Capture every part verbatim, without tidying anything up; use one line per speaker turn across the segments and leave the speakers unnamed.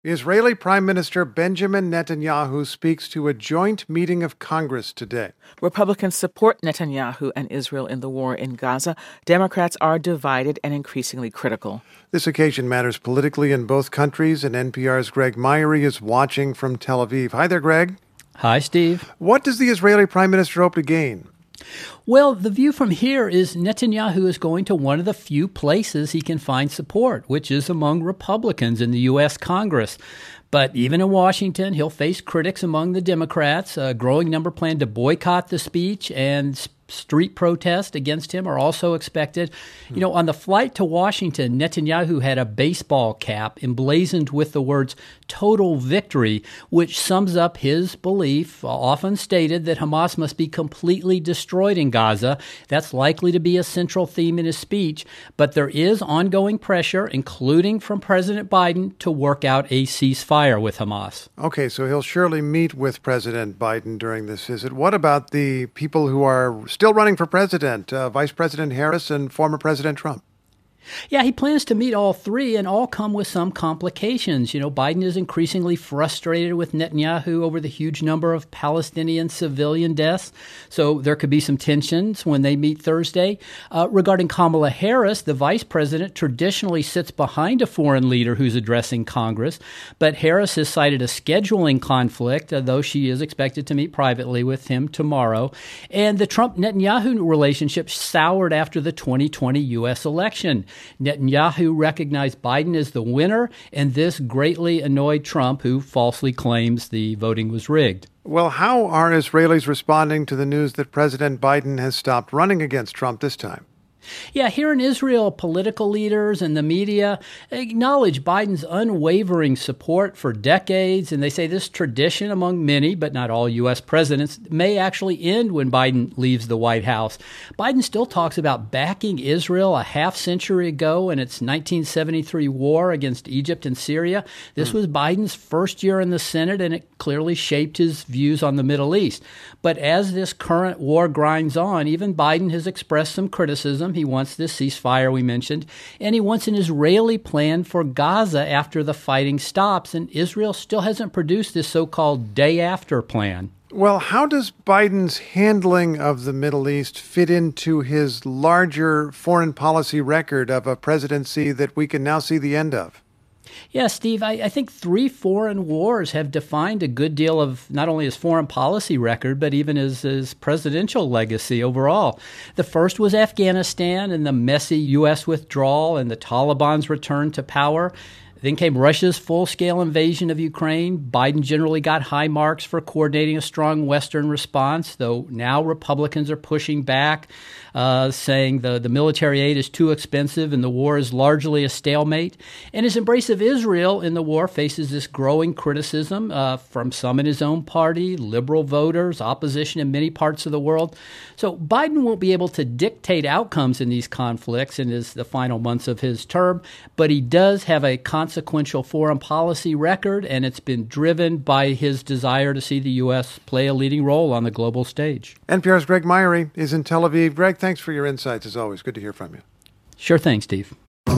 Israeli Prime Minister Benjamin Netanyahu speaks to a joint meeting of Congress today.
Republicans support Netanyahu and Israel in the war in Gaza. Democrats are divided and increasingly critical.
This occasion matters politically in both countries, and N P R's Greg Myrie is watching from Tel Aviv. Hi there, Greg.
Hi, Steve.
What does the Israeli Prime Minister hope to gain?
Well, the view from here is Netanyahu is going to one of the few places he can find support, which is among Republicans in the U S Congress. But even in Washington, he'll face critics among the Democrats. A growing number plan to boycott the speech, and street protests against him are also expected. Hmm. You know, on the flight to Washington, Netanyahu had a baseball cap emblazoned with the words "total victory," which sums up his belief, often stated, that Hamas must be completely destroyed in Gaza. That's likely to be a central theme in his speech. But there is ongoing pressure, including from President Biden, to work out a ceasefire with Hamas.
Okay, so he'll surely meet with President Biden during this visit. What about the people who are still running for president, uh, Vice President Harris and former President Trump?
Yeah, he plans to meet all three, and all come with some complications. You know, Biden is increasingly frustrated with Netanyahu over the huge number of Palestinian civilian deaths, so there could be some tensions when they meet Thursday. Uh, regarding Kamala Harris, the vice president traditionally sits behind a foreign leader who's addressing Congress, but Harris has cited a scheduling conflict, uh, though she is expected to meet privately with him tomorrow. And the Trump-Netanyahu relationship soured after the twenty twenty U S election. Netanyahu recognized Biden as the winner, and this greatly annoyed Trump, who falsely claims the voting was rigged.
Well, how are Israelis responding to the news that President Biden has stopped running against Trump this time?
Yeah, here in Israel, political leaders and the media acknowledge Biden's unwavering support for decades, and they say this tradition among many, but not all U S presidents, may actually end when Biden leaves the White House. Biden still talks about backing Israel a half century ago in its nineteen seventy-three war against Egypt and Syria. This mm. was Biden's first year in the Senate, and it clearly shaped his views on the Middle East. But as this current war grinds on, even Biden has expressed some criticism. He wants this ceasefire we mentioned, and he wants an Israeli plan for Gaza after the fighting stops, and Israel still hasn't produced this so-called day-after plan.
Well, how does Biden's handling of the Middle East fit into his larger foreign policy record of a presidency that we can now see the end of?
Yeah, Steve, I, I think three foreign wars have defined a good deal of not only his foreign policy record, but even his, his presidential legacy overall. The first was Afghanistan and the messy U S withdrawal and the Taliban's return to power. Then came Russia's full-scale invasion of Ukraine. Biden generally got high marks for coordinating a strong Western response, though now Republicans are pushing back, uh, saying the, the military aid is too expensive and the war is largely a stalemate. And his embrace of Israel in the war faces this growing criticism uh, from some in his own party, liberal voters, opposition in many parts of the world. So Biden won't be able to dictate outcomes in these conflicts in his, the final months of his term, but he does have a consequential foreign policy record, and it's been driven by his desire to see the U S play a leading role on the global stage.
N P R's Greg Myrie is in Tel Aviv. Greg, thanks for your insights as always. Good to hear from you.
Sure thing, Steve.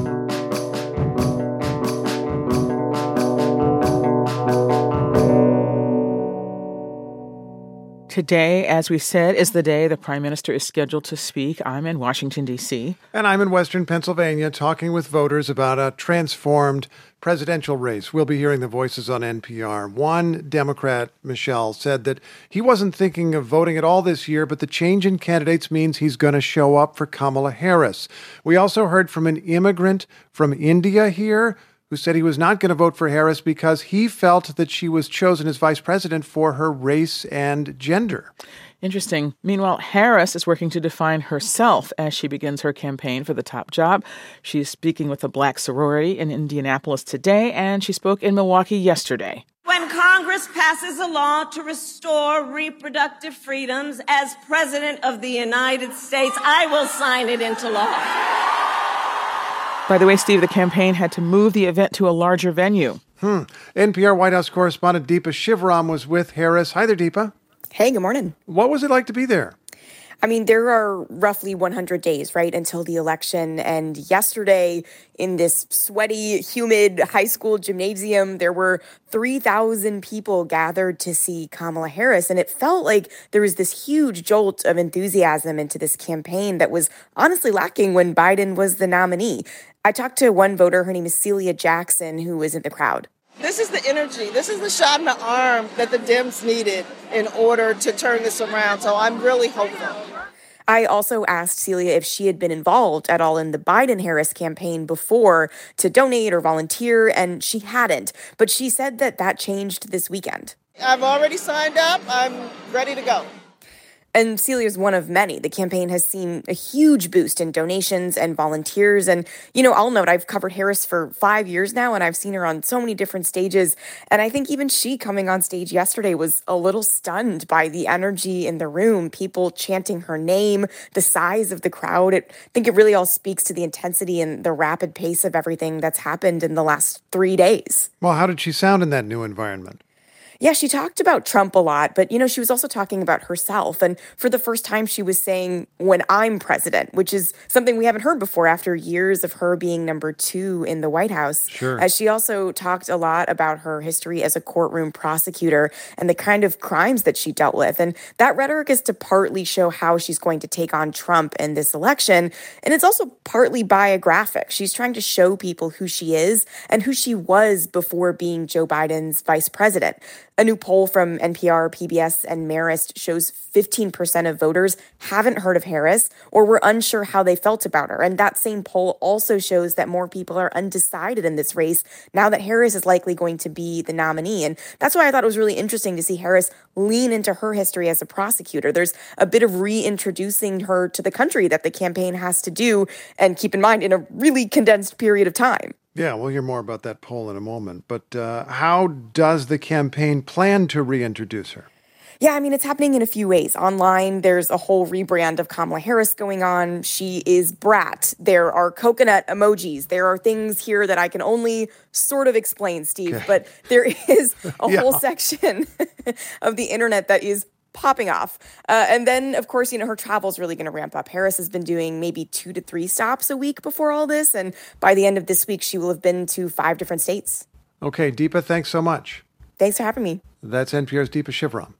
Today, as we said, is the day the Prime Minister is scheduled to speak. I'm in Washington, D C
And I'm in Western Pennsylvania talking with voters about a transformed presidential race. We'll be hearing the voices on N P R. One Democrat, Michelle, said that he wasn't thinking of voting at all this year, but the change in candidates means he's going to show up for Kamala Harris. We also heard from an immigrant from India here who said he was not going to vote for Harris because he felt that she was chosen as vice president for her race and gender.
Interesting. Meanwhile, Harris is working to define herself as she begins her campaign for the top job. She's speaking with a black sorority in Indianapolis today, and she spoke in Milwaukee yesterday.
When Congress passes a law to restore reproductive freedoms as President of the United States, I will sign it into law.
By the way, Steve, the campaign had to move the event to a larger venue.
Hmm. N P R White House correspondent Deepa Shivaram was with Harris. Hi there, Deepa.
Hey, good morning.
What was it like to be there?
I mean, there are roughly one hundred days, right, until the election. And yesterday, in this sweaty, humid high school gymnasium, there were three thousand people gathered to see Kamala Harris. And it felt like there was this huge jolt of enthusiasm into this campaign that was honestly lacking when Biden was the nominee. I talked to one voter, her name is Celia Jackson, who was in the crowd.
This is the energy. This is the shot in the arm that the Dems needed in order to turn this around. So I'm really hopeful.
I also asked Celia if she had been involved at all in the Biden-Harris campaign before to donate or volunteer, and she hadn't. But she said that that changed this weekend.
I've already signed up. I'm ready to go.
And Celia is one of many. The campaign has seen a huge boost in donations and volunteers. And, you know, I'll note I've covered Harris for five years now, and I've seen her on so many different stages. And I think even she coming on stage yesterday was a little stunned by the energy in the room, people chanting her name, the size of the crowd. It, I think it really all speaks to the intensity and the rapid pace of everything that's happened in the last three days.
Well, how did she sound in that new environment?
Yeah, she talked about Trump a lot, but, you know, she was also talking about herself. And for the first time, she was saying, when I'm president, which is something we haven't heard before after years of her being number two in the White House.
Sure.
As she also talked a lot about her history as a courtroom prosecutor and the kind of crimes that she dealt with. And that rhetoric is to partly show how she's going to take on Trump in this election. And it's also partly biographic. She's trying to show people who she is and who she was before being Joe Biden's vice president. A new poll from N P R, P B S, and Marist shows fifteen percent of voters haven't heard of Harris or were unsure how they felt about her. And that same poll also shows that more people are undecided in this race now that Harris is likely going to be the nominee. And that's why I thought it was really interesting to see Harris lean into her history as a prosecutor. There's a bit of reintroducing her to the country that the campaign has to do, and keep in mind, in a really condensed period of time.
Yeah, we'll hear more about that poll in a moment. But uh, how does the campaign plan to reintroduce her?
Yeah, I mean, it's happening in a few ways. Online, there's a whole rebrand of Kamala Harris going on. She is brat. There are coconut emojis. There are things here that I can only sort of explain, Steve. Okay. But there is a yeah. whole section of the internet that is popping off. Uh, and then, of course, you know, her travel is really going to ramp up. Harris has been doing maybe two to three stops a week before all this. And by the end of this week, she will have been to five different states.
Okay, Deepa, thanks so much.
Thanks for having me.
That's N P R's Deepa Shivaram.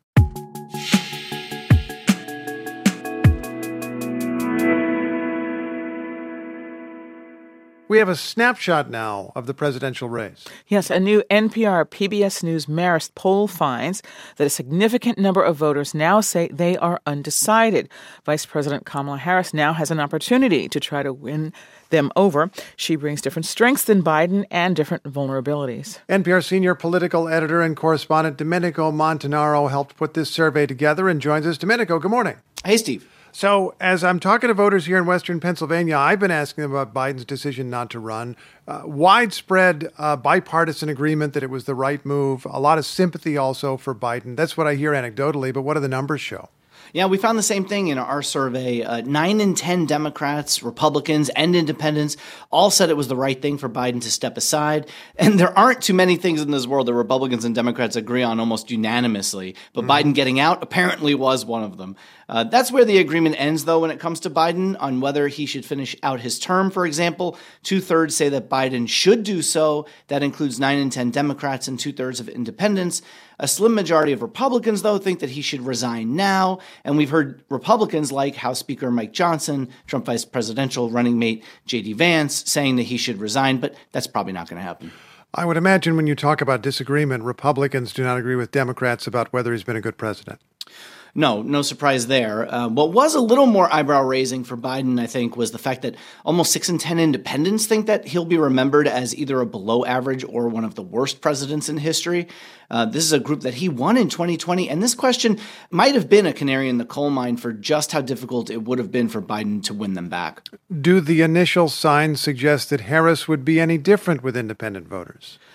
We have a snapshot now of the presidential race.
Yes, a new N P R P B S News Marist poll finds that a significant number of voters now say they are undecided. Vice President Kamala Harris now has an opportunity to try to win them over. She brings different strengths than Biden and different vulnerabilities.
N P R senior political editor and correspondent Domenico Montanaro helped put this survey together and joins us. Domenico, good morning.
Hey, Steve.
So as I'm talking to voters here in Western Pennsylvania, I've been asking them about Biden's decision not to run. Uh, widespread uh, bipartisan agreement that it was the right move. A lot of sympathy also for Biden. That's what I hear anecdotally, but what do the numbers show?
Yeah, we found the same thing in our survey. Uh, nine in ten Democrats, Republicans, and independents all said it was the right thing for Biden to step aside. And there aren't too many things in this world that Republicans and Democrats agree on almost unanimously. But mm-hmm. Biden getting out apparently was one of them. Uh, that's where the agreement ends, though, when it comes to Biden on whether he should finish out his term, for example. Two-thirds say that Biden should do so. That includes nine in ten Democrats and two-thirds of independents. A slim majority of Republicans, though, think that he should resign now. And we've heard Republicans like House Speaker Mike Johnson, Trump vice presidential running mate J D Vance, saying that he should resign, but that's probably not going to happen.
I would imagine when you talk about disagreement, Republicans do not agree with Democrats about whether he's been a good president.
No, no surprise there. Uh, what was a little more eyebrow-raising for Biden, I think, was the fact that almost six in ten independents think that he'll be remembered as either a below-average or one of the worst presidents in history. Uh, this is a group that he won in twenty twenty, and this question might have been a canary in the coal mine for just how difficult it would have been for Biden to win them back.
Do the initial signs suggest that Harris would be any different with independent voters?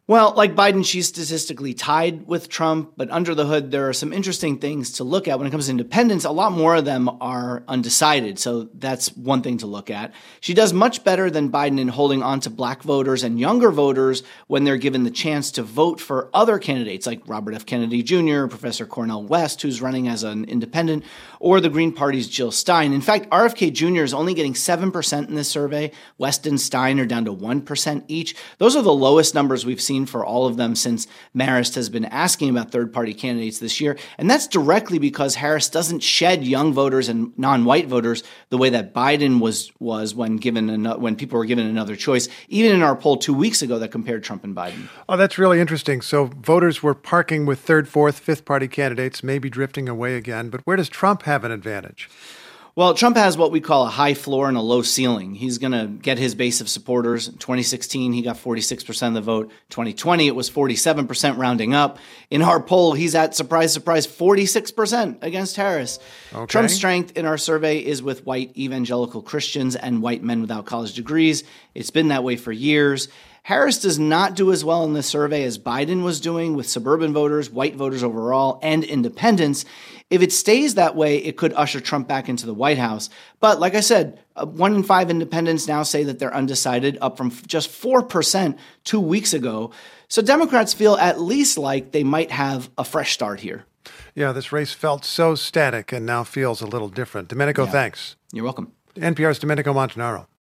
Well, like Biden, she's statistically tied with Trump, but under the hood, there are some interesting things to look at. When it comes to independents, a lot more of them are undecided, so that's one thing to look at. She does much better than Biden in holding on to black voters and younger voters when they're given the chance to vote for other candidates like Robert F. Kennedy Junior, Professor Cornel West, who's running as an independent, or the Green Party's Jill Stein. In fact, R F K Junior is only getting seven percent in this survey. West and Stein are down to one percent each. Those are the lowest numbers we've seen for all of them since Marist has been asking about third-party candidates this year. And that's directly because Harris doesn't shed young voters and non-white voters the way that Biden was was when given an, when people were given another choice, even in our poll two weeks ago that compared Trump and Biden.
Oh, that's really interesting. So voters were parking with third, fourth, fifth-party candidates, maybe drifting away again. But where does Trump have an advantage?
Well, Trump has what we call a high floor and a low ceiling. He's going to get his base of supporters. In twenty sixteen, he got forty-six percent of the vote. twenty twenty, it was forty-seven percent rounding up. In our poll, he's at, surprise, surprise, forty-six percent against Harris. Okay. Trump's strength in our survey is with white evangelical Christians and white men without college degrees. It's been that way for years. Harris does not do as well in this survey as Biden was doing with suburban voters, white voters overall, and independents. If it stays that way, it could usher Trump back into the White House. But like I said, one in five independents now say that they're undecided, up from just four percent two weeks ago. So Democrats feel at least like they might have a fresh start here.
Yeah, this race felt so static and now feels a little different. Domenico,
yeah.
thanks.
You're welcome.
N P R's Domenico Montanaro.